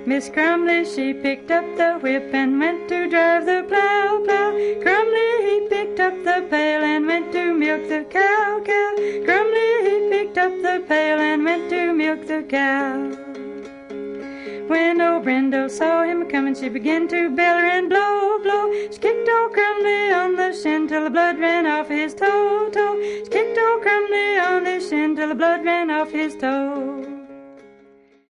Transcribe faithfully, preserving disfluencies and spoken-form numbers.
Miss Crumbly, she picked up the whip and went to drive the plow, plow. Crumbly, he picked up the pail and went to milk the cow, cow. Crumbly, he picked up the pail and went to milk the cow. When old Brendo saw him coming, she began to beller and blow, blow. She kicked old Crumbly on the shin till the blood ran off his toe, toe. She kicked old Crumbly on the shin till the blood ran off his toe.